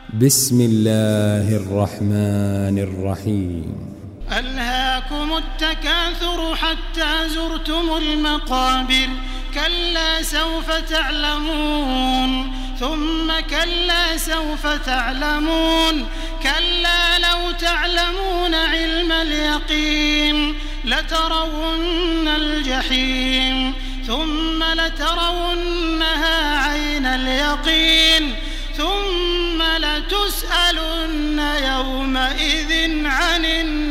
بسم الله الرحمن الرحيم. ألهاكم التكاثر حتى زرتم المقابر كلا سوف تعلمون ثم كلا سوف تعلمون كلا لو تعلمون علم اليقين لترون الجحيم ثم لترونها عين اليقين ثم لتسألن يومئذ عن النعيم.